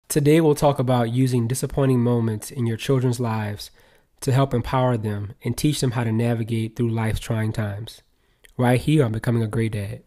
Today we'll talk about using disappointing moments in your children's lives to help empower them and teach them how to navigate through life's trying times. Right here on Becoming a Great Dad.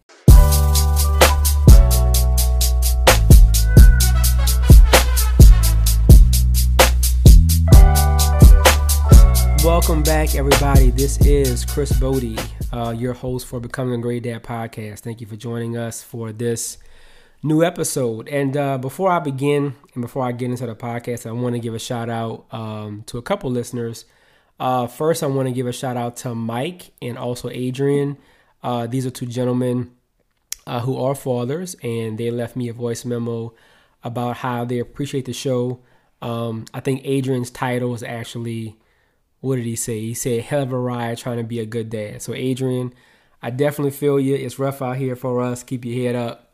Welcome back, everybody. This is Chris Bodie, your host for Becoming a Great Dad podcast. Thank you for joining us for this new episode. And before I begin and before I get into the podcast, I want to give a shout out to a couple listeners. First, I want to give a shout out to Mike and also Adrian. These are two gentlemen who are fathers, and they left me a voice memo about how they appreciate the show. I think Adrian's title is actually, what did he say? He said, hell of a ride trying to be a good dad. So Adrian, I definitely feel you. It's rough out here for us. Keep your head up.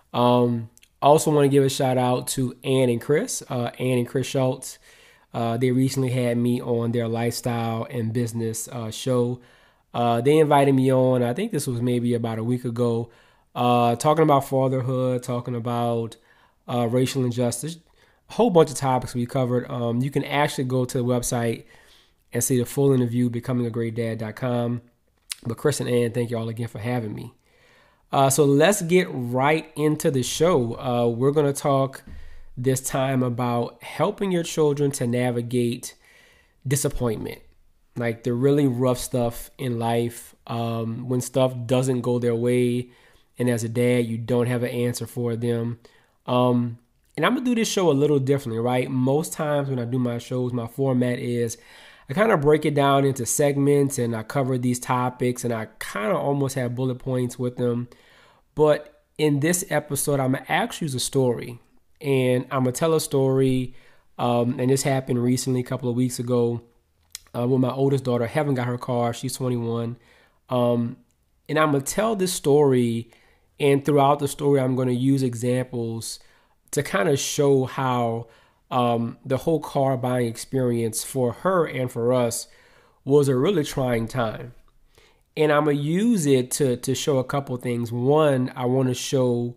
Also want to give a shout out to Ann and Chris Schultz. They recently had me on their lifestyle and business show. They invited me on, I think this was maybe about a week ago, talking about fatherhood, talking about racial injustice, a whole bunch of topics we covered. You can actually go to the website and see the full interview, becomingagreatdad.com. But Chris and Ann, thank you all again for having me. So let's get right into the show. We're going to talk this time about helping your children to navigate disappointment, like the really rough stuff in life, when stuff doesn't go their way, and as a dad, you don't have an answer for them. And I'm going to do this show a little differently, right? Most times when I do my shows, my format is I kind of break it down into segments and I cover these topics and I kind of almost have bullet points with them. But in this episode, I'm going to actually use a story, and I'm going to tell a story. And this happened recently, a couple of weeks ago, when my oldest daughter, Heaven, got her car. She's 21. And I'm going to tell this story, and throughout the story, I'm going to use examples to kind of show how the whole car buying experience for her and for us was a really trying time. And I'm going to use it to show a couple things. One, I want to show,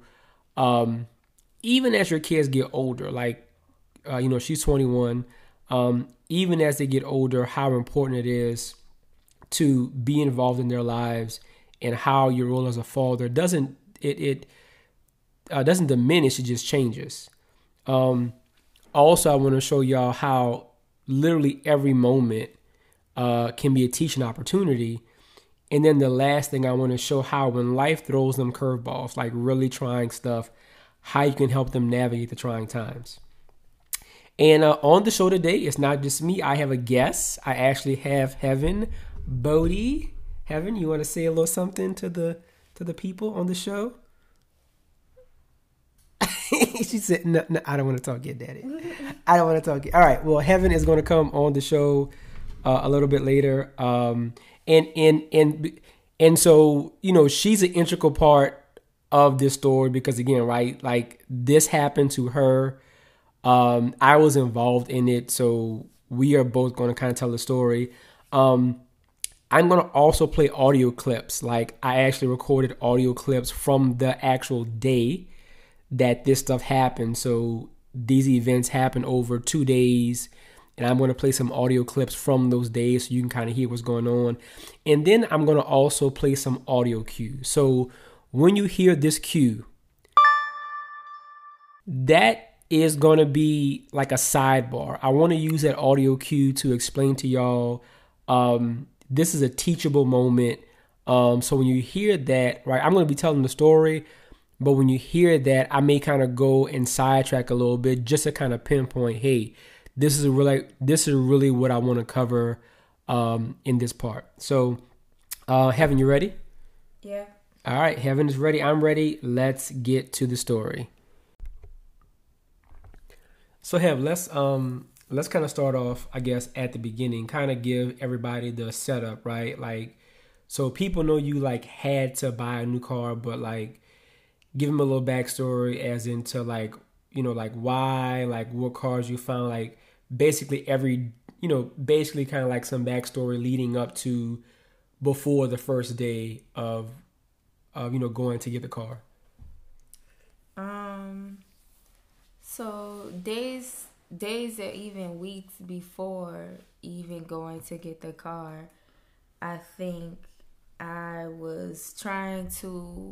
even as your kids get older, like, she's 21, even as they get older, how important it is to be involved in their lives and how your role as a father doesn't diminish, it just changes. Also, I want to show y'all how literally every moment can be a teaching opportunity. And then the last thing I want to show how when life throws them curveballs, like really trying stuff, how you can help them navigate the trying times. And on the show today, it's not just me. I have a guest. I actually have Heaven Bodie. Heaven, you want to say a little something to the people on the show? She said, no, I don't want to talk yet, Daddy. I don't want to talk yet. All right. Well, Heaven is going to come on the show a little bit later. And so, she's an integral part of this story because, again, right, like this happened to her. I was involved in it. So we are both going to kind of tell the story. I'm going to also play audio clips. Like I actually recorded audio clips from the actual day that this stuff happened. So these events happened over 2 days, and I'm going to play some audio clips from those days so you can kind of hear what's going on. And then I'm going to also play some audio cues. So when you hear this cue, that is going to be like a sidebar. I want to use that audio cue to explain to y'all, this is a teachable moment. So when you hear that, right, I'm going to be telling the story, but when you hear that, I may kind of go and sidetrack a little bit just to kind of pinpoint, hey, this is really what I want to cover in this part. So, Heaven, you ready? Yeah. All right, Heaven is ready. I'm ready. Let's get to the story. So, Heaven, let's kind of start off, I guess, at the beginning. Kind of give everybody the setup, right? Like, so people know you like had to buy a new car, but like, give them a little backstory as into like, like why, like what cars you found, like basically basically kind of like some backstory leading up to before the first day of going to get the car. So days or even weeks before even going to get the car, I think I was trying to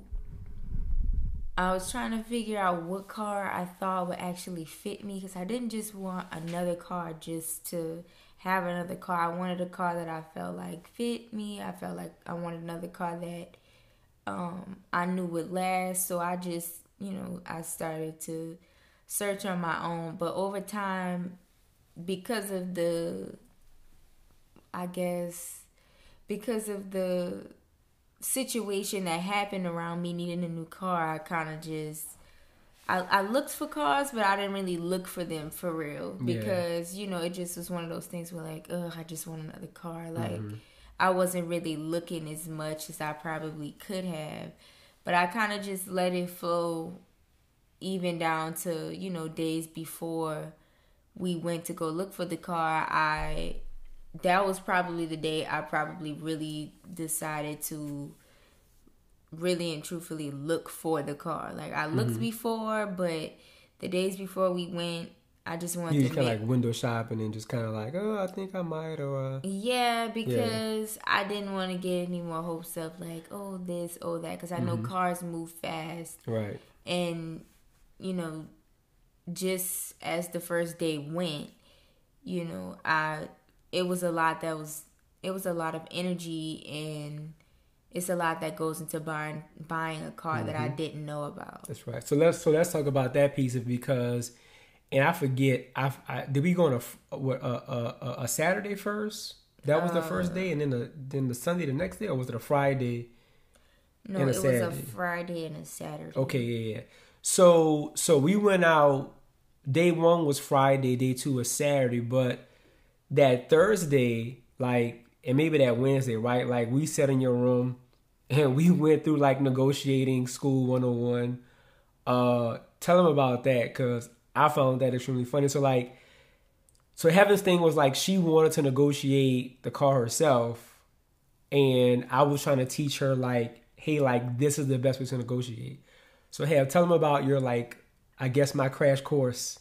figure out what car I thought would actually fit me, because I didn't just want another car just to have another car. I wanted a car that I felt like fit me. I felt like I wanted another car that I knew would last. So I just, I started to search on my own. But over time, because of the situation that happened around me needing a new car, I kind of just I looked for cars, but I didn't really look for them for real, because it just was one of those things where like, I just want another car. Like, I wasn't really looking as much as I probably could have, but I kind of just let it flow, even down to days before we went to go look for the car. That was probably the day I probably really decided to really and truthfully look for the car. Like, I looked before, but the days before we went, I just wanted to just kind of like window shopping and just kind of like, I think I might, or because I didn't want to get any more hopes of like, this, that, because I know cars move fast, right? And just as the first day went, it was a lot of energy, and it's a lot that goes into buying a car that I didn't know about. That's right. So let's talk about that piece of, because, and I forget, did we go on a Saturday first? That was the first day, and then the Sunday the next day, or was it a Friday? No, it was a Friday and a Saturday. Okay, yeah. So we went out. Day one was Friday. Day two was Saturday. But that Thursday, like, and maybe that Wednesday, right? Like, we sat in your room and we went through like negotiating school 101. Tell them about that, because I found that extremely funny. So Heaven's thing was like, she wanted to negotiate the car herself, and I was trying to teach her like, hey, like, this is the best way to negotiate. So tell them about your, like, I guess my crash course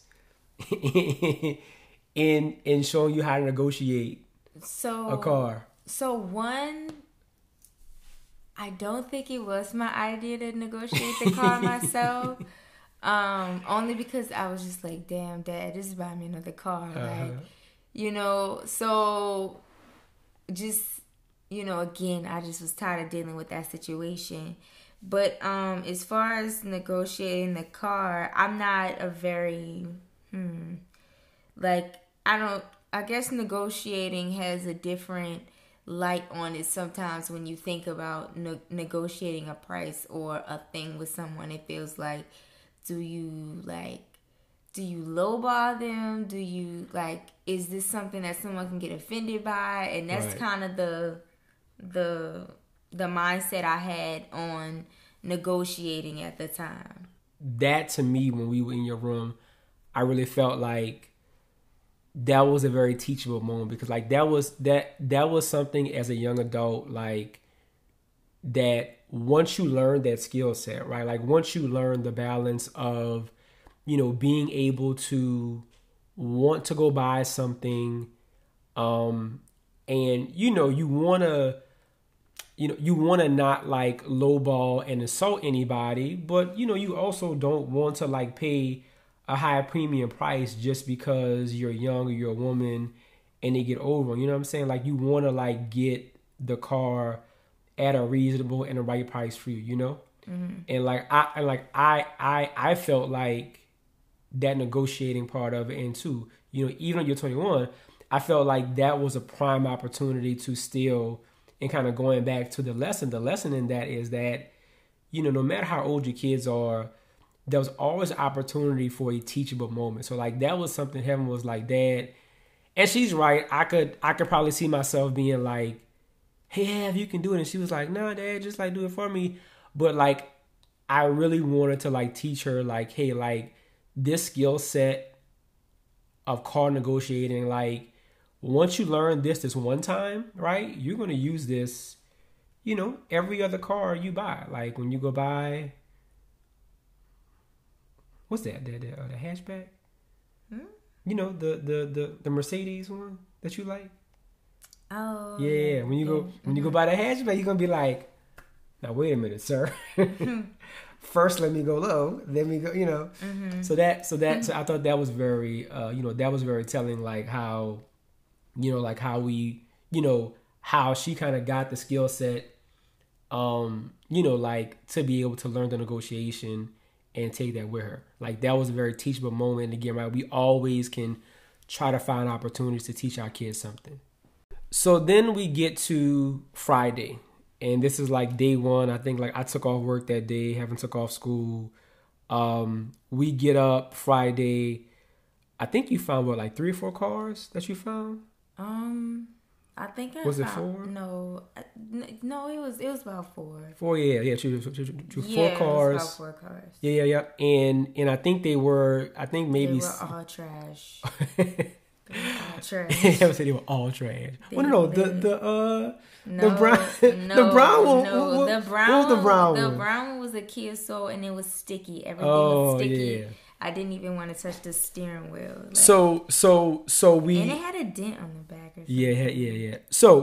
in showing you how to negotiate a car. So one, I don't think it was my idea to negotiate the car myself. Only because I was just like, damn, Dad, just buy me another car. Like, so just, again, I just was tired of dealing with that situation. But as far as negotiating the car, I'm not a very, I guess negotiating has a different light on it sometimes when you think about negotiating a price or a thing with someone. It feels like, do you lowball them? Do you, like, is this something that someone can get offended by? And that's kind of the mindset I had on negotiating at the time. That, to me, when we were in your room, I really felt like that was a very teachable moment, because like that was something as a young adult, like, that once you learn that skill set, right? Like, once you learn the balance of, being able to want to go buy something, and you want to not like lowball and insult anybody, but you also don't want to like pay a high premium price just because you're young or you're a woman and they get over. You know what I'm saying? Like, you want to like get the car at a reasonable and a right price for you, And like I felt like that negotiating part of it, and too, even though you're 21, I felt like that was a prime opportunity to still, and kind of going back to the lesson in that is that, no matter how old your kids are, there was always an opportunity for a teachable moment. So like, that was something Heaven was like, Dad, and she's right. I could probably see myself being like, hey, Hev, you can do it. And she was like, nah, Dad, just like do it for me. But like, I really wanted to like teach her like, hey, like, this skill set of car negotiating, like, once you learn this one time, right, you're going to use this, every other car you buy. Like, when you go buy, what's that? The hatchback. Hmm? You know the Mercedes one that you like. Oh yeah. When you go buy the hatchback, you're gonna be like, now wait a minute, sir. First, let me go low. Then we go. You know. So I thought that was very that was very telling. Like how how we how she kind of got the skill set. Like to be able to learn the negotiation and take that with her. Like that was a very teachable moment. And again, right, we always can try to find opportunities to teach our kids something. So then we get to Friday, and this is like day one. I think like I took off work that day, haven't took off school. We get up Friday. I think you found like 3 or 4 cars that you found. I think was it 4? No, it was about 4. 4, yeah. 4 cars. It was about 4 cars. Yeah. And I think they were. I think maybe they were all trash. They were all trash. I would say they were all trash. The brown no, the brown one. No, the brown. What was the brown one? The brown one was a Kia Soul, and it was sticky. Everything was sticky. Yeah. I didn't even want to touch the steering wheel. Like, so we. And it had a dent on the back. Or something. Yeah.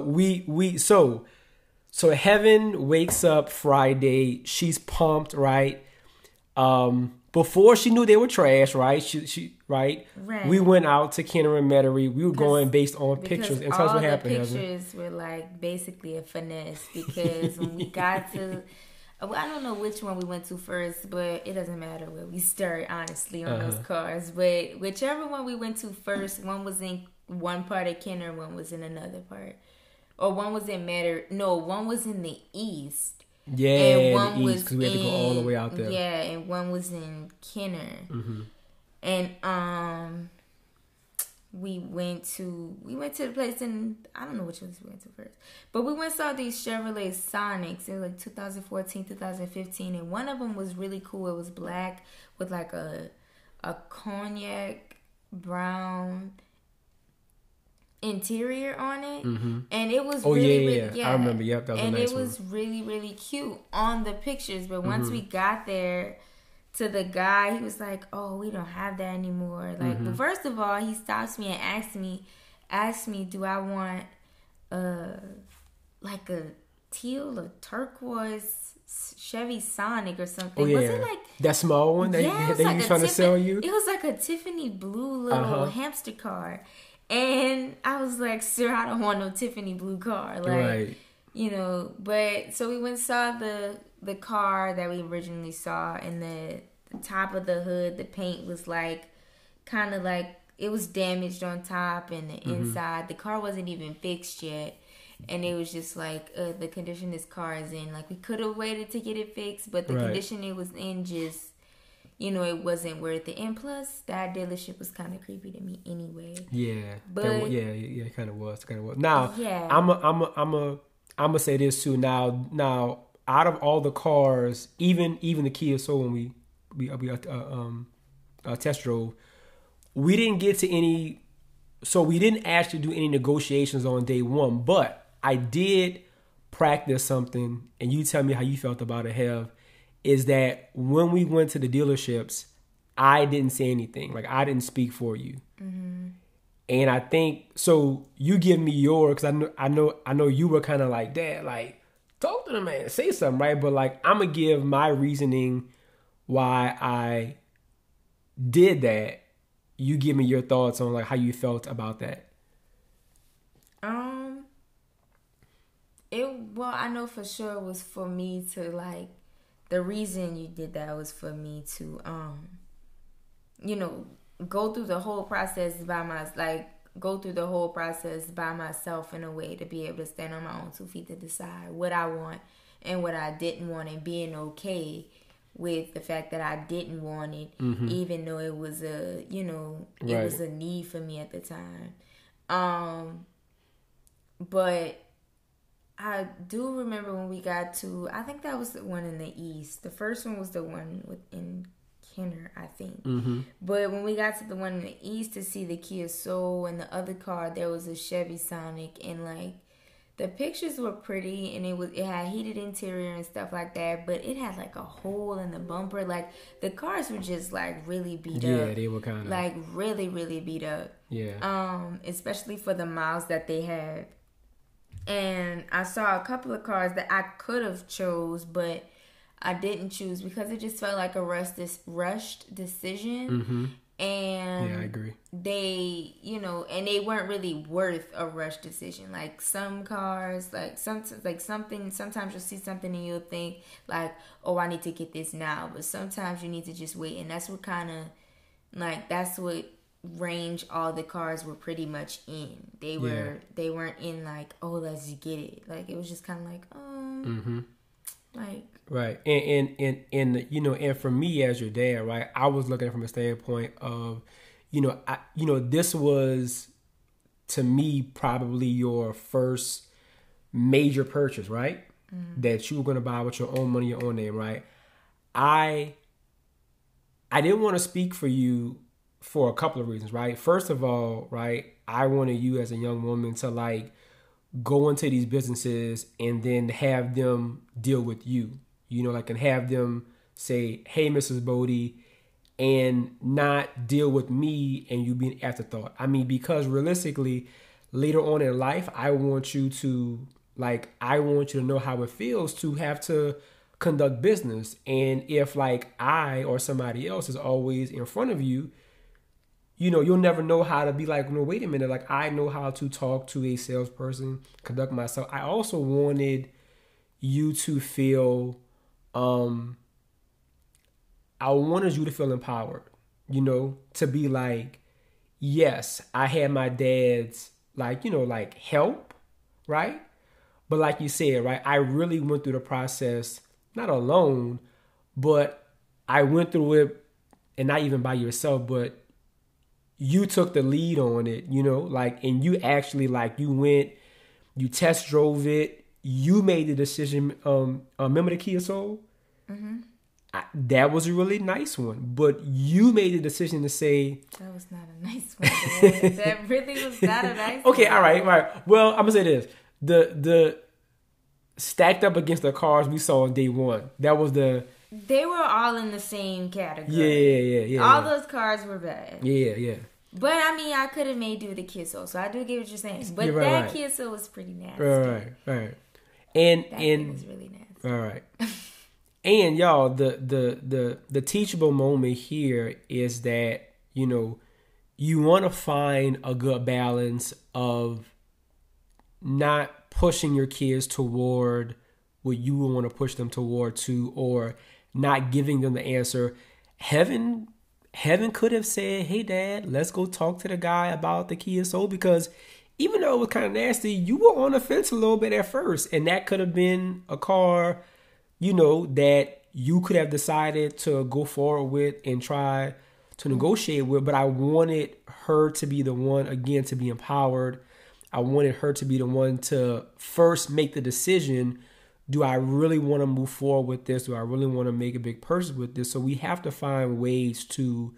So Heaven wakes up Friday. She's pumped, right? Before she knew they were trash, right? She right. We went out to Kenner and Metairie. We were going based on pictures. And tell us what happened. All the pictures were like basically a finesse because when we got to. I don't know which one we went to first, but it doesn't matter where we start, honestly, on those cars. But whichever one we went to first, one was in one part of Kenner, one was in another part. Or one was in Metairie. No, one was in the east. Yeah, and one was because we had to go all the way out there. Yeah, and one was in Kenner. Mm-hmm. And we went to the place in, I don't know which ones we went to first, but we went and saw these Chevrolet Sonics. It was like 2014, 2015, and one of them was really cool. It was black with like a cognac brown interior on it, and it was really I remember. Yep, that was and a nice it was really, really cute on the pictures. But once we got there to the guy, he was like, "Oh, we don't have that anymore." Like, but first of all, he stops me and asks me, "Do I want like a teal or turquoise Chevy Sonic or something?" Oh, yeah. Was it like that small one that he was trying to sell you? It was like a Tiffany blue little hamster car. And I was like, "Sir, I don't want no Tiffany blue car." Like, right. But so we went and saw the car that we originally saw, and the top of the hood, the paint was like kind of like it was damaged on top, and the inside, the car wasn't even fixed yet, and it was just like the condition this car is in. Like, we could have waited to get it fixed, but the condition it was in just, it wasn't worth it. And plus, that dealership was kind of creepy to me anyway. Yeah, but it kind of was. Now, I'm gonna say this too. Now, out of all the cars, even the Kia Soul when we test drove, we didn't get to any. So we didn't actually do any negotiations on day one, but I did practice something, and you tell me how you felt about it, Hev. Is that when we went to the dealerships, I didn't say anything. Like, I didn't speak for you. And I think, so you give me your, because I know you were kind of like, "Dad, like, talk to the man, say something," right? But like, I'm going to give my reasoning why I did that. You give me your thoughts on like how you felt about that. Well, I know for sure it was for me to like, the reason you did that was for me to, go through the whole process by myself in a way to be able to stand on my own 2 feet to decide what I want and what I didn't want, and being okay with the fact that I didn't want it, even though it was it was a need for me at the time. But I do remember when we got to, I think that was the one in the east. The first one was the one in Kenner, I think. But when we got to the one in the east to see the Kia Soul and the other car, there was a Chevy Sonic, and like The pictures were pretty, and it had heated interior and stuff like that, but it had like a hole in the bumper. Like the cars were just like really beat up. Yeah, they were kind of like really, really beat up. Yeah. Especially for the miles that they had. And I saw a couple of cars that I could have chose, but I didn't choose because it just felt like a rushed decision. Mm-hmm. And yeah, I agree. They, and they weren't really worth a rush decision. Like some cars, sometimes you'll see something and you'll think like, oh, I need to get this now. But sometimes you need to just wait. And that's what that's what range all the cars were pretty much in. They weren't in like, oh, let's get it. Like it was just kind of like, mm-hmm. like. Right. And for me as your dad, right, I was looking at it from a standpoint of, this was to me probably your first major purchase, right? Mm-hmm. That you were going to buy with your own money, your own name, right? I didn't want to speak for you for a couple of reasons, right? First of all, right, I wanted you as a young woman to like go into these businesses and then have them deal with you. And have them say, hey, Mrs. Bodie, and not deal with me and you being afterthought. I mean, because realistically, later on in life, I want you to know how it feels to have to conduct business. And if like I or somebody else is always in front of you, you'll never know how to be like, no, wait a minute. Like I know how to talk to a salesperson, conduct myself. I also wanted you to feel I wanted you to feel empowered, to be like, yes, I had my dad's help, right? But like you said, right, I really went through the process, not alone, but I went through it, and not even by yourself, but you took the lead on it, and you actually you test drove it. You made the decision. Remember the Kia Soul? Mm-hmm. That was a really nice one. But you made the decision to say... That was not a nice one. That really was not a nice one. Okay, all right. Well, I'm going to say this. The stacked up against the cars we saw on day one. That was the... They were all in the same category. Yeah. All those cars were bad. Yeah. But I mean, I could have made do with the Kia Soul, so I do get what you're saying. But Kia Soul was pretty nasty. Right. And was really nasty. All right. And y'all, the teachable moment here is that, you want to find a good balance of not pushing your kids toward what you would want to push them toward to, or not giving them the answer. Heaven could have said, hey, Dad, let's go talk to the guy about the Kia Soul, because even though it was kind of nasty, you were on the fence a little bit at first. And that could have been a car, that you could have decided to go forward with and try to negotiate with. But I wanted her to be the one, again, to be empowered. I wanted her to be the one to first make the decision. Do I really want to move forward with this? Do I really want to make a big purchase with this? So we have to find ways to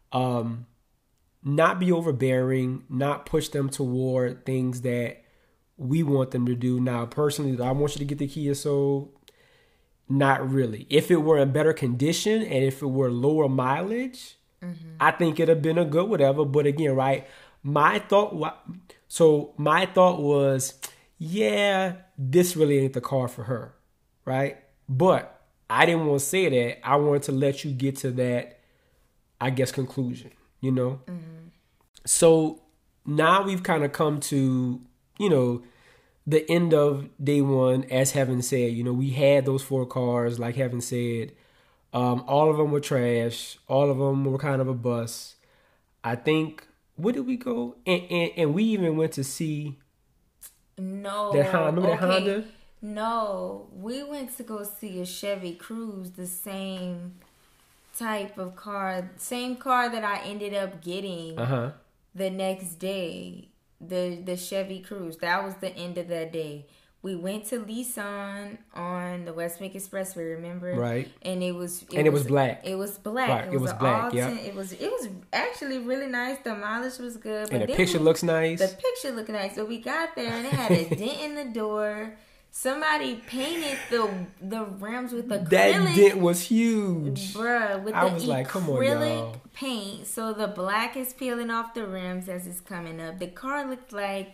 not be overbearing, not push them toward things that we want them to do. Now, personally, I want you to get the Kia Soul. Not really. If it were in better condition and if it were lower mileage, I think it'd have been a good whatever. But again, right, my thought was, yeah, this really ain't the car for her, right? But I didn't want to say that. I wanted to let you get to that, I guess, conclusion, So now we've kind of come to, the end of day one, as Heaven said. We had those 4 cars, like Heaven said. All of them were trash. All of them were kind of a bust. I think, where did we go? And we even went to see... No. That Honda. Remember that Honda? No. We went to go see a Chevy Cruze, the same type of car. Same car that I ended up getting the next day. The Chevy Cruze. That was the end of that day. We went to Lisan on the West Bank Expressway, remember? Right. And it was black. It was black. Right. It was black. Yeah. It was actually really nice. The mileage was good. But and the picture looks nice. The picture looked nice. So we got there and it had a dent in the door. Somebody painted the rims with acrylic. That dent was huge. Bruh, with I the was acrylic like, come on, y'all. paint. So the black is peeling off the rims as it's coming up. The car looked like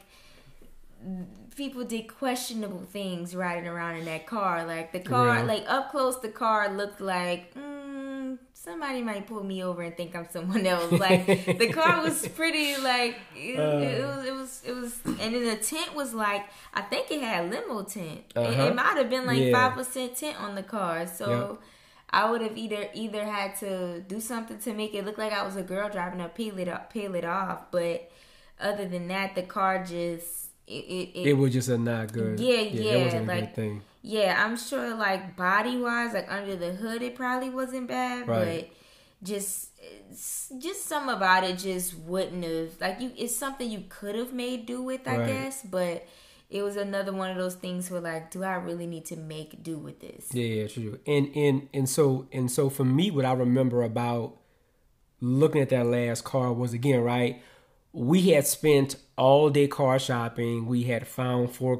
people did questionable things riding around in that car. Like the car, like up close, the car looked like somebody might pull me over and think I'm someone else. Like the car was pretty like it was, and then the tint was like I think it had limo tint. It might have been like 5% tint on the car. So I would have either had to do something to make it look like I was a girl driving up, peel it off. But other than that, the car just. It was just a not good. It wasn't a good thing. Yeah, I'm sure like body wise, like under the hood, it probably wasn't bad, but just some about it just wouldn't have like you. It's something you could have made do with, I guess, but it was another one of those things where like, do I really need to make do with this? Yeah, true. And so for me, what I remember about looking at that last car was again we had spent all day car shopping. We had found 4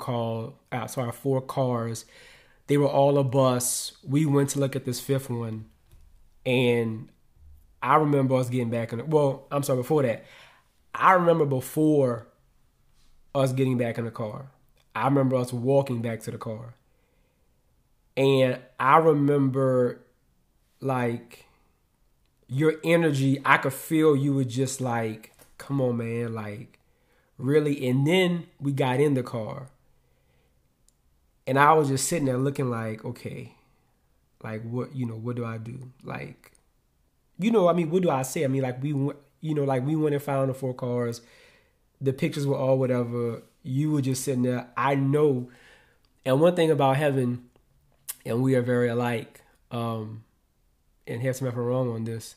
cars. They were all a bus. We went to look at this 5th one. And I remember us getting back in before that. I remember before us getting back in the car. I remember us walking back to the car. And I remember like your energy, I could feel you were just like, come on, man, like, really? And then we got in the car. And I was just sitting there looking like, okay, like, what do I do? Like, what do I say? I mean, like, we went and found the 4 cars. The pictures were all whatever. You were just sitting there. I know. And one thing about heaven, and we are very alike, and have some nothing wrong on this,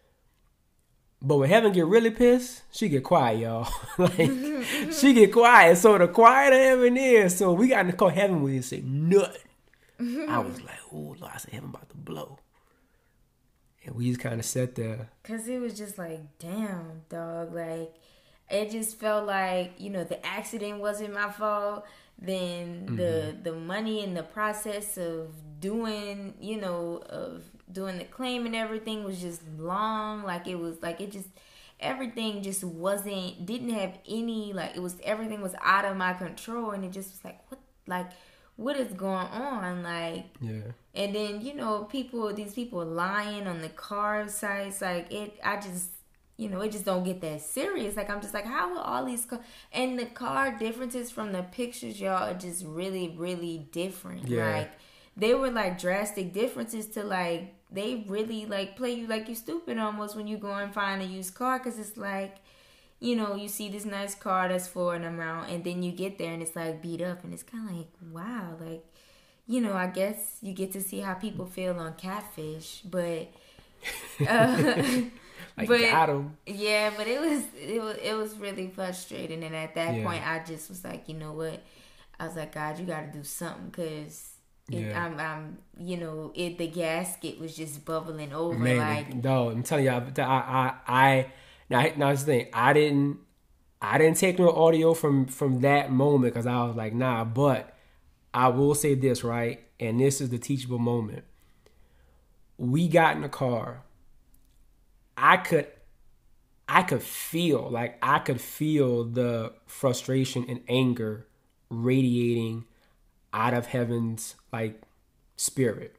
but when heaven get really pissed, she get quiet, y'all. Like, she get quiet. So the quieter heaven is, so we got in the car, heaven would say nothing. I was like, oh, Lord, I said heaven about to blow. And we just kind of sat there. Because it was just like, damn, dog. Like, it just felt like, the accident wasn't my fault. Then the money and the process of doing, doing the claim and everything was just long. Like it was like everything just didn't have any, like everything was out of my control, and it just was like what is going on? Like, and then these people lying on the car sites, like it just don't get that serious. Like I'm just like, how will all these and the car differences from the pictures, y'all, are just really, really different. Like they were like drastic differences to like, they really like play you like you stupid almost when you go and find a used car, because it's like, you see this nice car that's for an amount, and then you get there and it's like beat up, and it's kind of like, wow, like, I guess you get to see how people feel on Catfish, but like, got him. Yeah, but it was really frustrating, and at that point I just was like, you know what, I was like, God, you got to do something, because the gasket was just bubbling over. Man, like, no, I'm telling you, now here's the thing, I didn't take no audio from that moment, because I was like, nah. But I will say this, right, and this is the teachable moment. We got in the car. I could feel the frustration and anger radiating out of heaven's like spirit.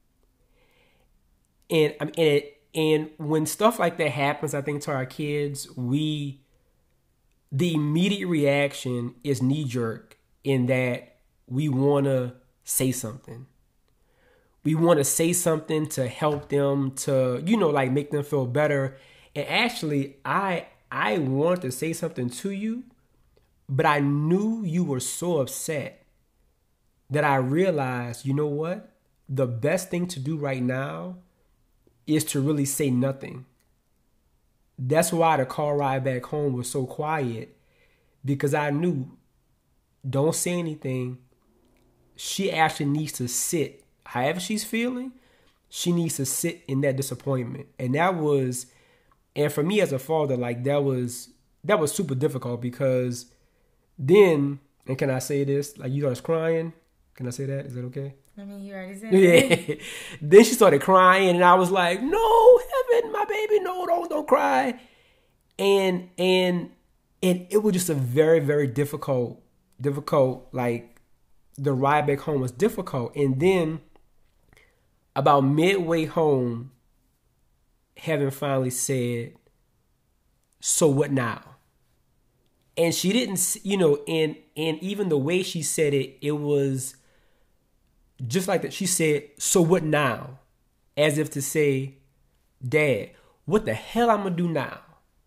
And when stuff like that happens, I think to our kids, the immediate reaction is knee jerk, in that we want to say something. We want to say something to help them, to, like make them feel better. And actually, I wanted to say something to you, but I knew you were so upset that I realized, you know what? The best thing to do right now is to really say nothing. That's why the car ride back home was so quiet, because I knew, don't say anything. she actually needs to sit, however she's feeling, she needs to sit in that disappointment. And for me as a father, like that was super difficult, because then, and can I say this? Like, you started crying. Can I say that? Is that okay? I mean, you already said it. Yeah. Then she started crying, and I was like, no, Heaven, my baby, no, don't cry. And it was just a very, very difficult, like, the ride back home was difficult. And then about midway home, Heaven finally said, so what now? And she didn't, and even the way she said it, it was just like that. She said, so what now? As if to say, Dad, what the hell I'm going to do now?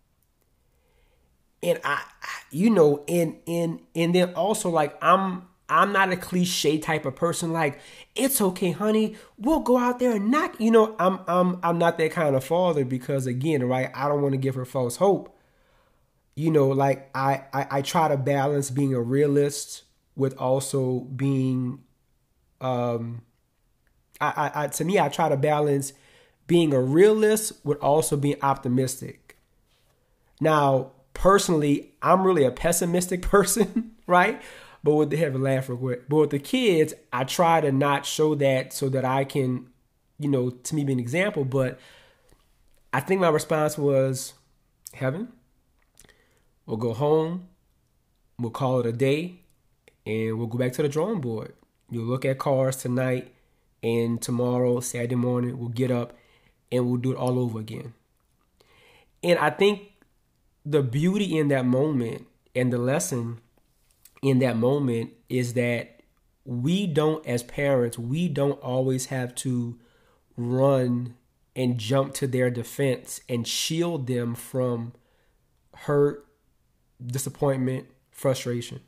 And and then also, like, I'm not a cliche type of person. Like, it's okay, honey, we'll go out there and knock. I'm not that kind of father, because again, right, I don't want to give her false hope. Like, I try to balance being a realist with also being, to me, I try to balance being a realist with also being optimistic. Now, personally, I'm really a pessimistic person, right? But with the heavy laugh real quick. But with the kids, I try to not show that, so that I can, to me, be an example. But I think my response was, Heaven, we'll go home, we'll call it a day, and we'll go back to the drawing board. You'll look at cars tonight, and tomorrow, Saturday morning, we'll get up and we'll do it all over again. And I think the beauty in that moment and the lesson in that moment is that we don't, as parents, we don't always have to run and jump to their defense and shield them from hurt, disappointment, frustration.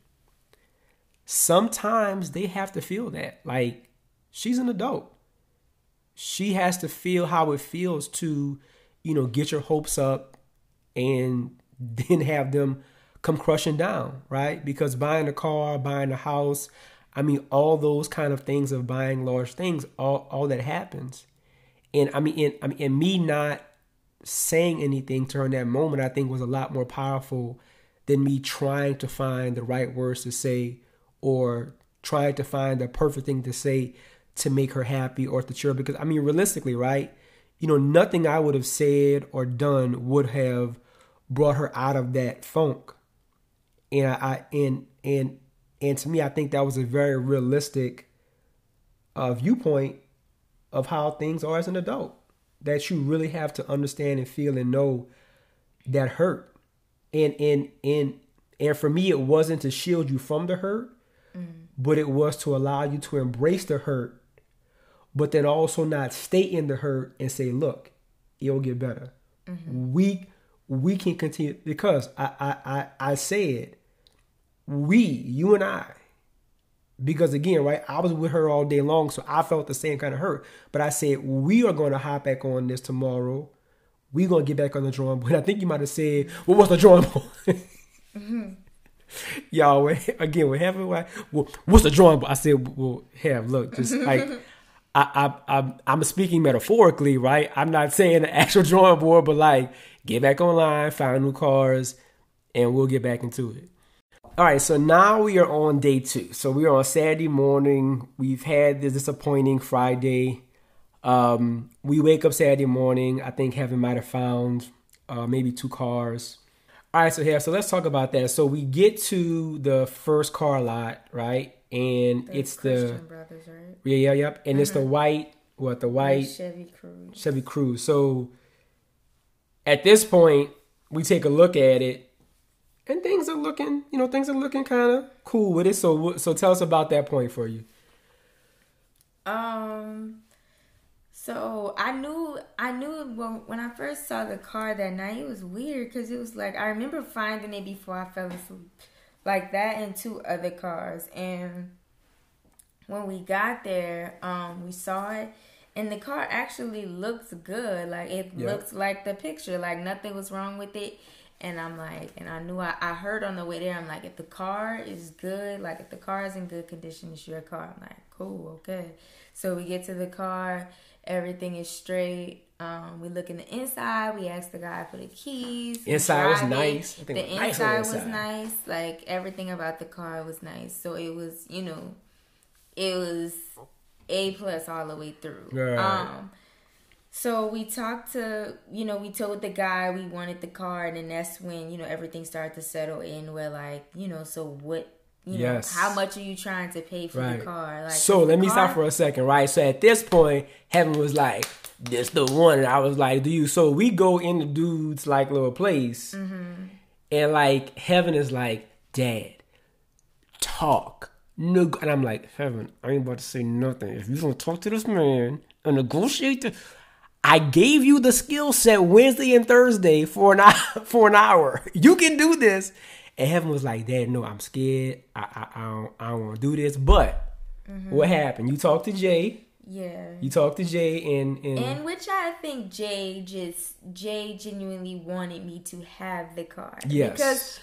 Sometimes they have to feel that. Like, she's an adult. She has to feel how it feels to, get your hopes up and then have them come crushing down, right? Because buying a car, buying a house, I mean, all those kind of things of buying large things, all that happens. And and me not saying anything to her in that moment, I think was a lot more powerful than me trying to find the right words to say, or trying to find the perfect thing to say to make her happy or to cheer. Because realistically, right, nothing I would have said or done would have brought her out of that funk. And to me, I think that was a very realistic viewpoint of how things are as an adult, that you really have to understand and feel and know that hurt. And for me, it wasn't to shield you from the hurt, but it was to allow you to embrace the hurt, but then also not stay in the hurt and say, look, it'll get better. Mm-hmm. We can continue, because I said, you and I, because again, right, I was with her all day long, so I felt the same kind of hurt. But I said, we are going to hop back on this tomorrow. We're going to get back on the drawing board. I think you might have said, well, what's the drawing board? Mm-hmm. Y'all, again, what's the drawing board? I said, well, look, just like, I'm speaking metaphorically, right? I'm not saying the actual drawing board, but like, get back online, find new cars, and we'll get back into it. All right, so now we are on day 2. So we are on Saturday morning. We've had this disappointing Friday. We wake up Saturday morning. I think Heaven might have found maybe 2 cars. All right, so let's talk about that. So we get to the first car lot, right? And it's Christian Brothers, right? Yeah, yep. And it's the white Chevy Cruze. So at this point, we take a look at it, and things are looking kind of cool with it. So tell us about that point for you. So I knew when I first saw the car that night, it was weird, because it was like, I remember finding it before I fell asleep, like that and 2 other cars. And when we got there, we saw it, and the car actually looks good. Like, it looks like the picture, like nothing was wrong with it. And I'm like, and I knew I heard on the way there, I'm like, if the car is good, like if the car is in good condition, it's your car. I'm like, cool, okay. So we get to the car, everything is straight. We look in the inside. We asked the guy for the keys. Inside was nice. The inside was nice. Like everything about the car was nice. So it was, it was A+ all the way through. Right. So we talked to, we told the guy we wanted the car, and then that's when, everything started to settle in. We're like, so what, how much are you trying to pay for the car? Like, so let me stop for a second, right? So at this point, Heaven was like, this the one. And I was like, dude, so we go in the dude's like little place, and like Heaven is like, Dad, talk. And I'm like, Heaven, I ain't about to say nothing. If you don't talk to this man and negotiate I gave you the skill set Wednesday and Thursday for an hour. You can do this. And Heaven was like, Dad, no, I'm scared. I don't want to do this. But what happened? You talked to Jay. Yeah. You talked to Jay and which I think Jay genuinely wanted me to have the car. Yes. Because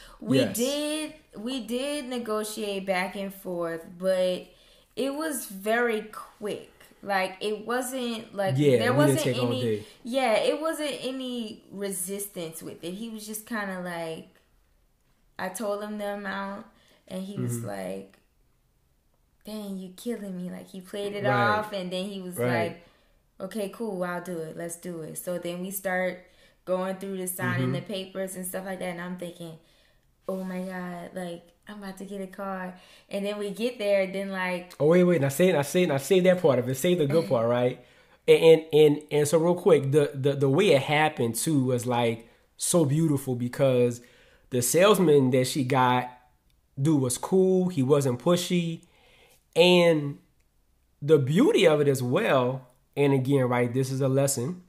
we did negotiate back and forth, but it was very quick. Like it wasn't like there wasn't any it wasn't any resistance with it. He was just kind of like, I told him the amount, and he was like, dang, you killing me. Like he played it off, and then he was like, okay, cool, I'll do it, let's do it. So then we start going through the signing the papers and stuff like that, and I'm thinking, oh my God, like I'm about to get a car. And then we get there, and then like, oh wait, now say that part of it. Say the good part, right? And so real quick, the way it happened too was like so beautiful, because the salesman that she got, dude, was cool. He wasn't pushy, and the beauty of it as well. And again, right, this is a lesson,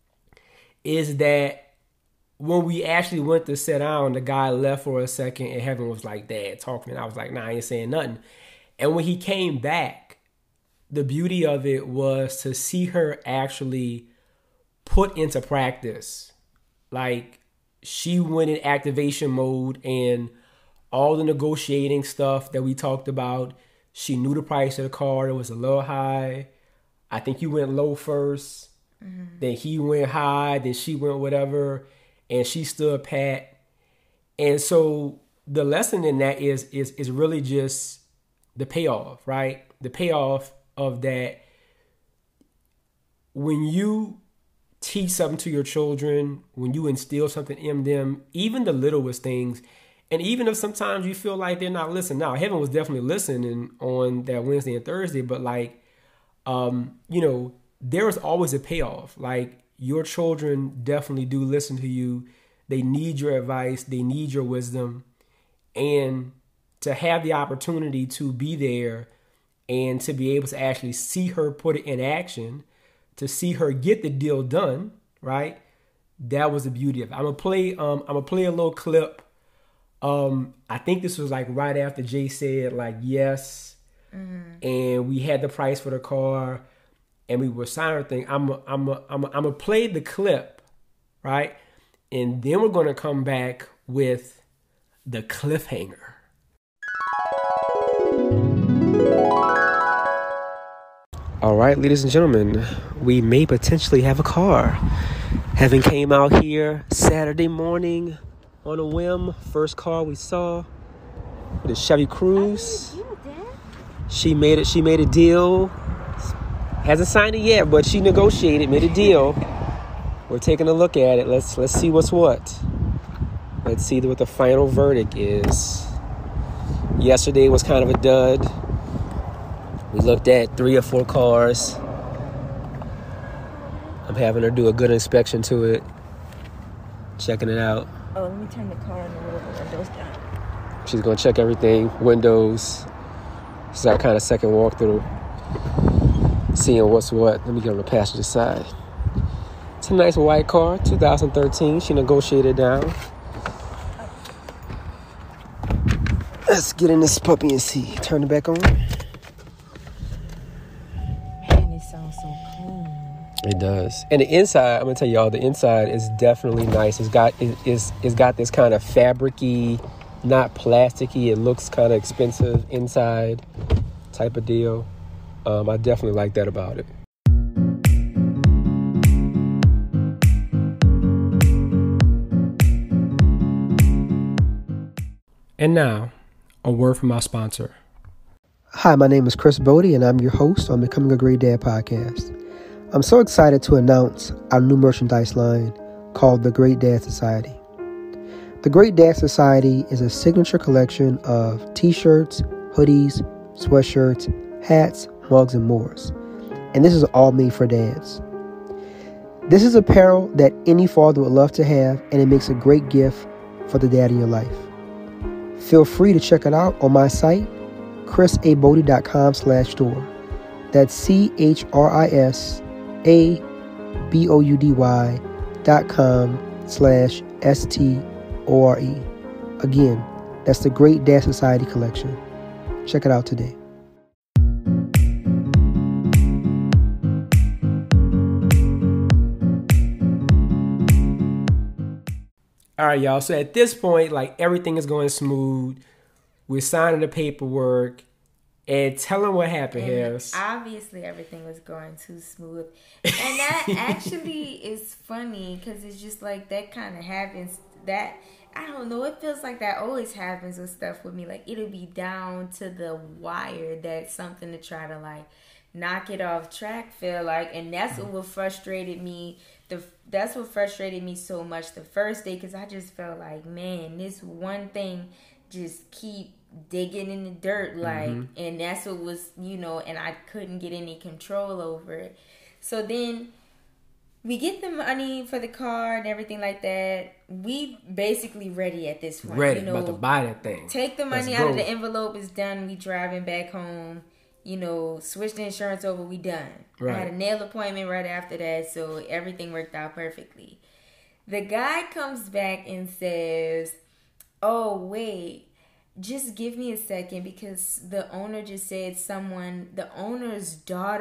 is that when we actually went to sit down, the guy left for a second, and Heaven was like, Dad, talk to me. And I was like, nah, I ain't saying nothing. And when he came back, the beauty of it was to see her actually put into practice. Like, she went in activation mode, and all the negotiating stuff that we talked about, she knew the price of the car. It was a little high. I think you went low first. Then he went high. Then she went whatever. And she stood pat. And so the lesson in that is really just the payoff, right? The payoff of that. When you teach something to your children, when you instill something in them, even the littlest things, and even if sometimes you feel like they're not listening. Now, Heaven was definitely listening on that Wednesday and Thursday, but like, there is always a payoff. Like, your children definitely do listen to you. They need your advice. They need your wisdom. And to have the opportunity to be there and to be able to actually see her put it in action, to see her get the deal done, right? That was the beauty of it. I'm gonna play a little clip. I think this was like right after Jay said like yes, and we had the price for the car, and we were signing everything. I'm gonna play the clip, right? And then we're gonna come back with the cliffhanger. All right, ladies and gentlemen, we may potentially have a car. Heaven came out here Saturday morning on a whim. First car we saw, the Chevy Cruze. She made a deal. Hasn't signed it yet, but she negotiated, made a deal. We're taking a look at it. Let's see what's what. Let's see what the final verdict is. Yesterday was kind of a dud. We looked at 3 or 4 cars. I'm having her do a good inspection to it. Checking it out. Oh, let me turn the car on the windows down. She's going to check everything. Windows. This is our kind of second walkthrough. Seeing what's what. Let me get on the passenger side. It's a nice white car, 2013. She negotiated down. Let's get in this puppy and see. Turn it back on. And it sounds so clean. It does. And the inside, I'm gonna tell y'all, the inside is definitely nice. It's got this kind of fabric-y, not plasticky. It looks kind of expensive inside type of deal. I definitely like that about it. And now, a word from our sponsor. Hi, my name is Chris Bodie, and I'm your host on Becoming a Great Dad podcast. I'm so excited to announce our new merchandise line called The Great Dad Society. The Great Dad Society is a signature collection of t-shirts, hoodies, sweatshirts, hats, mugs, and more. And this is all made for dads. This is apparel that any father would love to have, and it makes a great gift for the dad in your life. Feel free to check it out on my site, chrisabody.com/store. That's CHRISABOUDY.com/STORE. Again, that's the Great Dad Society collection. Check it out today. All right, y'all. So at this point, like, everything is going smooth. We're signing the paperwork. And tell them what happened, Harris. Obviously, everything was going too smooth. And that actually is funny because it's just like that kind of happens. That, I don't know, it feels like that always happens with stuff with me. Like, it'll be down to the wire. That's something to try to, like, knock it off track, feel like. And that's what frustrated me. That's what frustrated me so much the first day, because I just felt like, man, this one thing just keep digging in the dirt, like, and that's what was, and I couldn't get any control over it. So then we get the money for the car and everything like that. We basically ready at this point. Ready, about to buy that thing. Take the money out of the envelope, it's done. We driving back home. Switch the insurance over, we done. Right. I had a nail appointment right after that, so everything worked out perfectly. The guy comes back and says, oh, wait, just give me a second, because the owner just said the owner's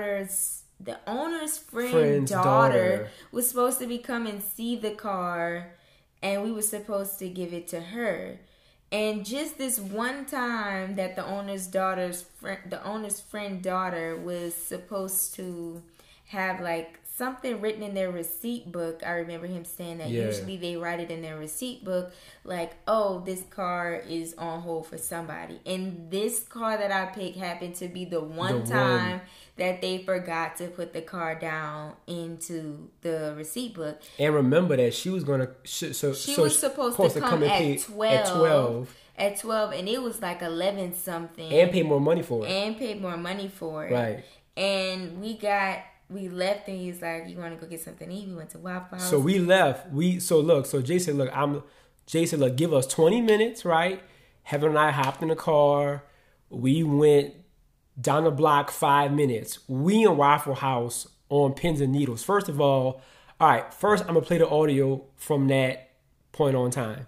friend's daughter was supposed to be come and see the car, and we were supposed to give it to her. And just this one time that the owner's friend daughter was supposed to have, like, something written in their receipt book. I remember him saying that usually they write it in their receipt book, like, oh, this car is on hold for somebody. And this car that I picked happened to be the one time that they forgot to put the car down into the receipt book. And remember that she was going to... she was supposed to come at 12. At 12, and it was like 11 something. And pay more money for it. Right. And we left, and he's like, you want to go get something to eat? We went to Waffle House. So we left. So Jay said, look, give us 20 minutes, right? Heaven and I hopped in the car. We went down the block 5 minutes. We in Waffle House on pins and needles. First of all right, first I'm going to play the audio from that point on time.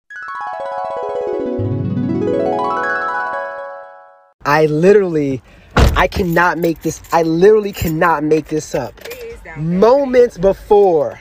I literally cannot make this up. Moments before,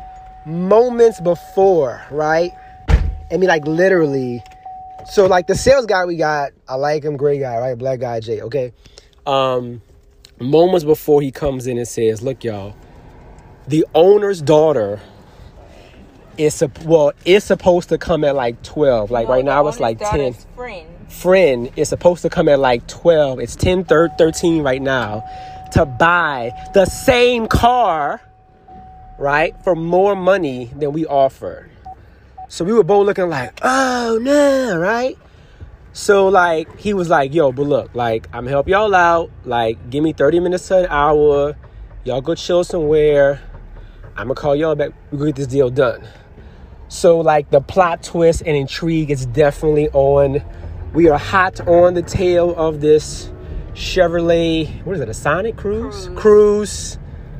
right? I mean, like, literally. So, like, the sales guy we got, I like him, great guy, right? Black guy, Jay, okay? Moments before he comes in and says, look, y'all, the owner's daughter is supposed to come at, like, 12. Like, right now it's, like, 10. Friend is supposed to come at like 12. It's 10:13 right now to buy the same car, right, for more money than we offered. So we were both looking like, oh no, right? So, like, he was like, yo, but look, like, I'm gonna help y'all out. Like, give me 30 minutes to an hour. Y'all go chill somewhere. I'm gonna call y'all back. We're gonna get this deal done. So, like, the plot twist and intrigue is definitely on. We are hot on the tail of this Chevrolet, what is it, a Sonic Cruise.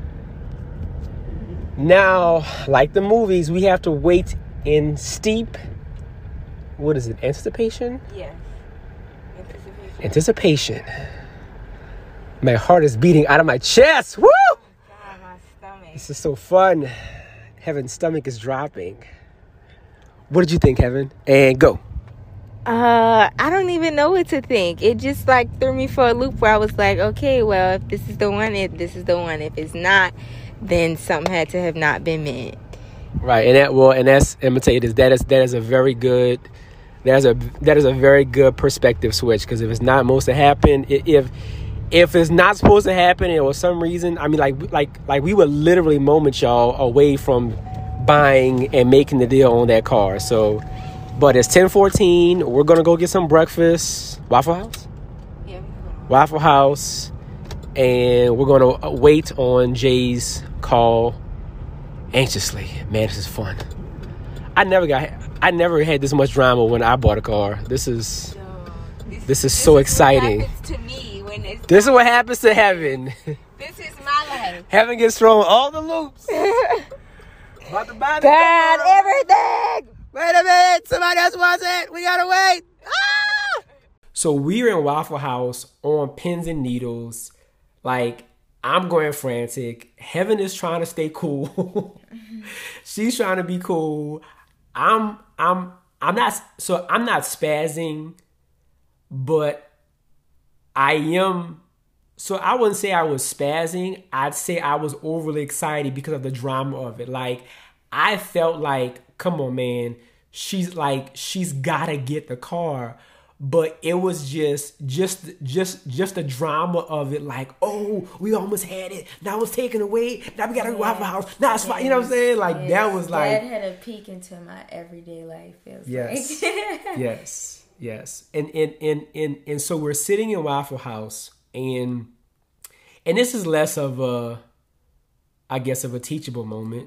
Now, like the movies, we have to wait in steep, what is it, anticipation? Yeah. Anticipation. My heart is beating out of my chest. Woo! God, my stomach. This is so fun. Heaven's stomach is dropping. What did you think, Heaven? And go. I don't even know what to think. It just like threw me for a loop where I was like, okay, well, if this is the one, this is the one. If it's not, then something had to have not been meant. Right, and that's I'm gonna tell you this. That is a very good. That is a very good perspective switch, because if it's not supposed to happen, if it's not supposed to happen, and for some reason, I mean, like we were literally moments, y'all, away from buying and making the deal on that car. So, but it's 10:14. We're gonna go get some breakfast. Waffle House. Yeah. Waffle House, and we're gonna wait on Jay's call anxiously. Man, this is fun. I never had this much drama when I bought a car. This is so exciting. What happens to me when it's this is what happens to Heaven. This is my life. Heaven gets thrown all the loops. About to buy the Bad car. everything. Wait a minute. Somebody else wants it. We gotta wait. Ah! So we're in Waffle House on pins and needles. Like, I'm going frantic. Heaven is trying to stay cool. She's trying to be cool. I'm not spazzing, but I am. So I wouldn't say I was spazzing. I'd say I was overly excited because of the drama of it. Like, I felt like, come on, man. She's gotta get the car. But it was just the drama of it. Like, oh, we almost had it. Now it's taken away. Now we gotta go Waffle House. Now it's fine. You know what I'm saying? Like, that was like. That had a peek into my everyday life. Yes. Yes. And so we're sitting in Waffle House, and this is less of a, I guess, of a teachable moment.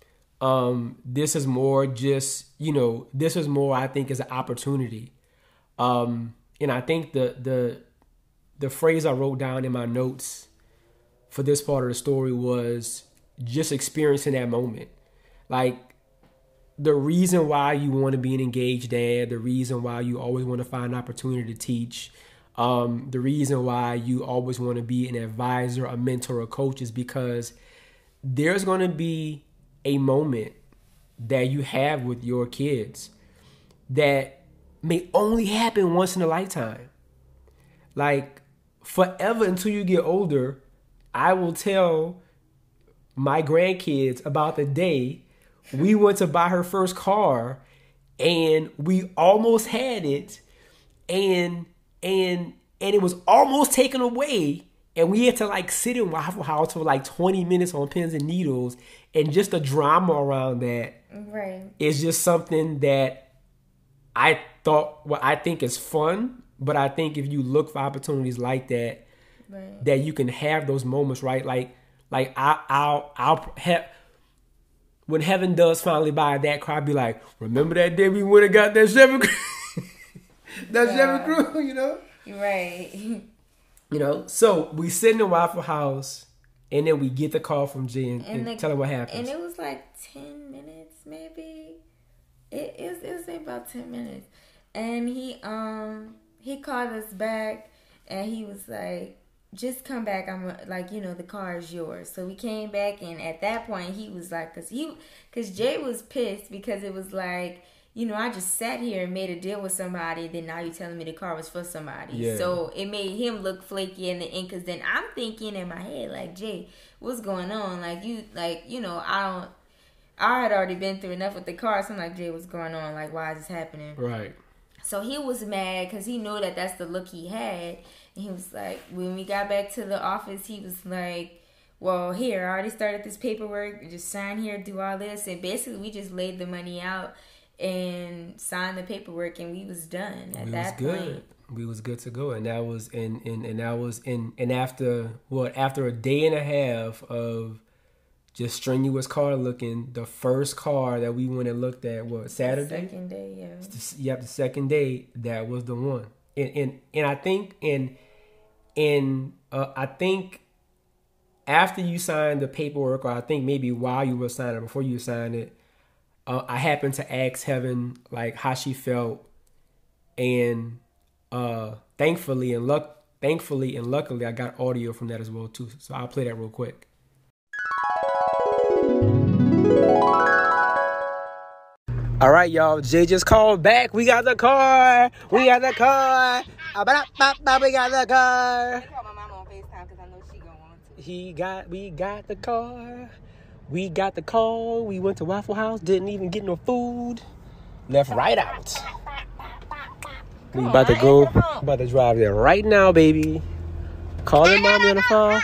This is more just, this is more, I think, is an opportunity. And I think the phrase I wrote down in my notes for this part of the story was just experiencing that moment. Like, the reason why you want to be an engaged dad, the reason why you always want to find an opportunity to teach, the reason why you always want to be an advisor, a mentor, a coach is because there's going to be a moment that you have with your kids that may only happen once in a lifetime. Like, forever until you get older, I will tell my grandkids about the day we went to buy her first car and we almost had it, and it was almost taken away, and we had to like sit in Waffle House for like 20 minutes on pins and needles, and just the drama around that is just something that I think is fun. But I think if you look for opportunities like that, that you can have those moments, right? Like I'll have, when Heaven does finally buy that car, I'll be like, remember that day we went and got that Chevy Crew, you know? Right. So we sit in the Waffle House, and then we get the call from Jay and tell her what happens. And it was like 10 minutes, maybe. It was about 10 minutes. And he called us back, and he was like, just come back. I'm like, the car is yours. So we came back, and at that point he was like, cause Jay was pissed because it was like, I just sat here and made a deal with somebody, then now you're telling me the car was for somebody. Yeah. So it made him look flaky in the end, cause then I'm thinking in my head, like, Jay, what's going on? Like, I had already been through enough with the car, so I'm like, Jay, what's going on? Like, why is this happening? Right. So he was mad because he knew that that's the look he had. And he was like, when we got back to the office, he was like, well, here, I already started this paperwork. Just sign here, do all this. And basically, we just laid the money out and signed the paperwork, and we was done at that point. We was good to go. And that was, after a day and a half of just strenuous car looking, the first car that we went and looked at was Saturday. The second day, yeah. Yep, the second day, that was the one. And I think I think after you signed the paperwork, or I think maybe while you were signing it, before you signed it, I happened to ask Heaven like how she felt, and thankfully and luckily I got audio from that as well too. So I'll play that real quick. All right, y'all. Jay just called back. We got the car. We got the car. We got the car. I call my mama on FaceTime because I know she gonna want to. We got the car. We got the call. We went to Waffle House. Didn't even get no food. Left right out. We about to go. About to drive there right now, baby. Calling mommy on the phone.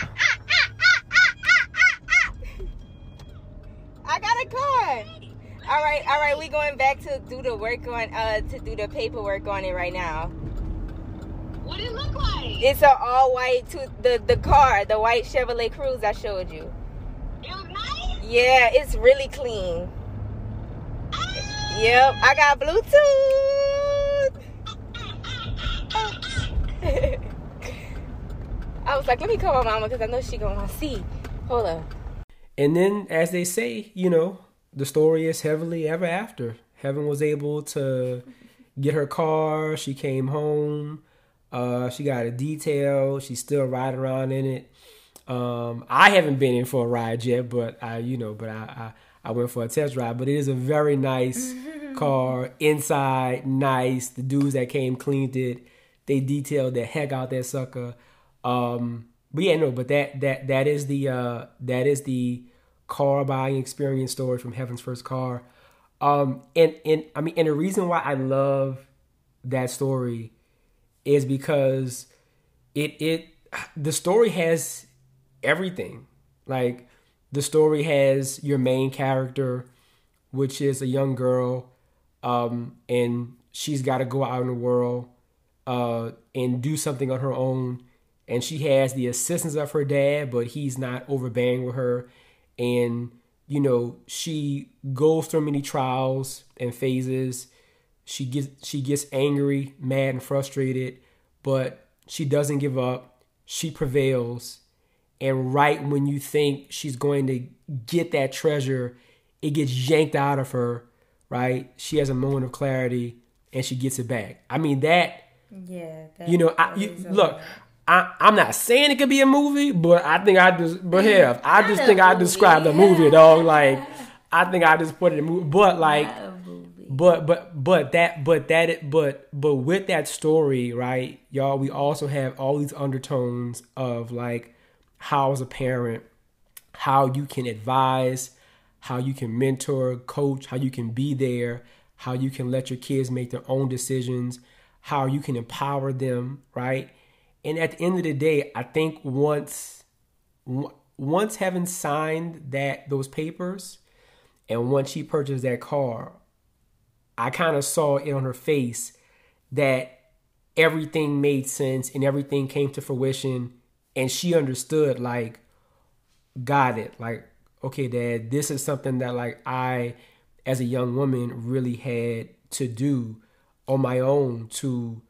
I got a car. All right. We going back to do the work on to do the paperwork on it right now. What it look like? It's an all white the car, the white Chevrolet Cruze I showed you. It was nice? Yeah, it's really clean. Yep, I got Bluetooth. I was like, let me call my mama because I know she gonna want to see. Hold up. And then, as they say, you know, the story is heavily ever after. Heaven was able to get her car. She came home. She got a detail. She's still riding around in it. I haven't been in for a ride yet, but I went for a test drive. But it is a very nice car. Inside, nice. The dudes that came cleaned it. They detailed the heck out that sucker. But yeah, no. But that is the car buying experience story from Heaven's First Car. And the reason why I love that story is because the story has everything. Like, the story has your main character, which is a young girl, and she's got to go out in the world and do something on her own. And she has the assistance of her dad, but he's not overbearing with her. And, you know, she goes through many trials and phases. She gets angry, mad, and frustrated, but she doesn't give up. She prevails. And right when you think she's going to get that treasure, it gets yanked out of her, right? She has a moment of clarity, and she gets it back. I mean, Yeah. I'm not saying it could be a movie, but I think I just described the movie, dog. Like, I think I just put it in a movie. But like, but with that story, right, y'all, we also have all these undertones of like how as a parent, how you can advise, how you can mentor, coach, how you can be there, how you can let your kids make their own decisions, how you can empower them, right? And at the end of the day, I think once Heaven signed those papers, and once she purchased that car, I kind of saw it on her face that everything made sense and everything came to fruition, and she understood, like, got it. Like, okay, Dad, this is something that like I, as a young woman, really had to do on my own to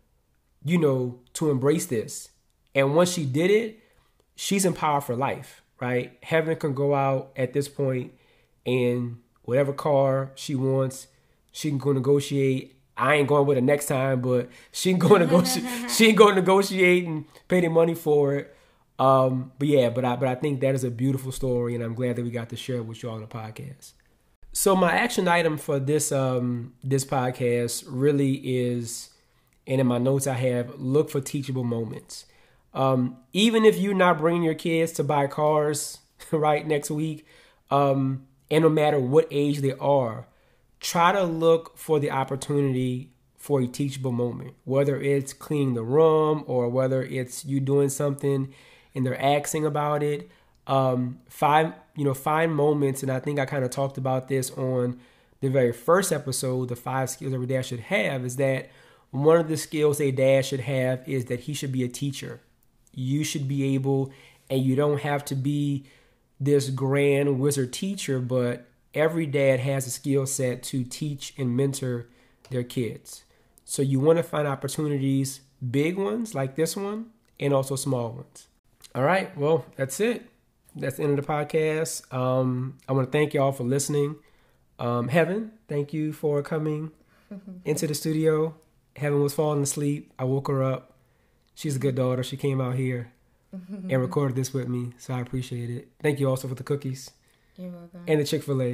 embrace this. And once she did it, she's empowered for life, right? Heaven can go out at this point and whatever car she wants, she can go negotiate. I ain't going with her next time, but she can go negotiate. She can go negotiate and pay the money for it. But I think that is a beautiful story, and I'm glad that we got to share it with you all on the podcast. So my action item for this podcast really is, and in my notes I have, look for teachable moments. Even if you're not bringing your kids to buy cars right next week, and no matter what age they are, try to look for the opportunity for a teachable moment, whether it's cleaning the room or whether it's you doing something and they're asking about it. Find moments, and I think I kind of talked about this on the very first episode, the 5 skills every dad should have, is that one of the skills a dad should have is that he should be a teacher. You should be able, and you don't have to be this grand wizard teacher, but every dad has a skill set to teach and mentor their kids. So you want to find opportunities, big ones like this one, and also small ones. All right, well, that's it. That's the end of the podcast. I want to thank y'all for listening. Heaven, thank you for coming into the studio. Heaven was falling asleep. I woke her up. She's a good daughter. She came out here and recorded this with me, so I appreciate it. Thank you also for the cookies. You're welcome. And the Chick-fil-A.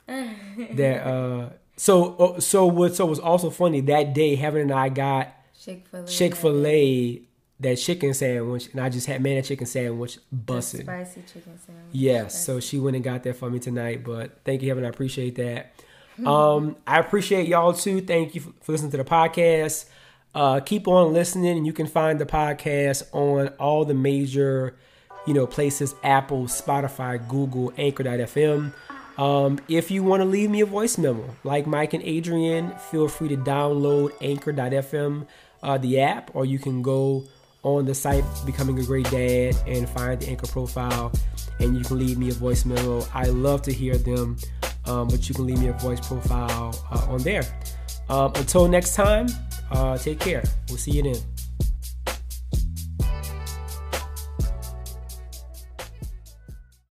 that so what was also funny that day, Heaven and I got Chick-fil-A, that chicken sandwich, and I just had that chicken sandwich busted. Spicy chicken sandwich. Yes, so she went and got that for me tonight. But thank you, Heaven. I appreciate that. I appreciate y'all too. Thank you for listening to the podcast. Keep on listening, and you can find the podcast on all the major, places: Apple, Spotify, Google, Anchor.fm. If you want to leave me a voice memo, like Mike and Adrian, feel free to download Anchor.fm, the app, or you can go on the site Becoming a Great Dad and find the Anchor profile, and you can leave me a voice memo. I love to hear them, but you can leave me a voice profile on there. Until next time, take care. We'll see you then.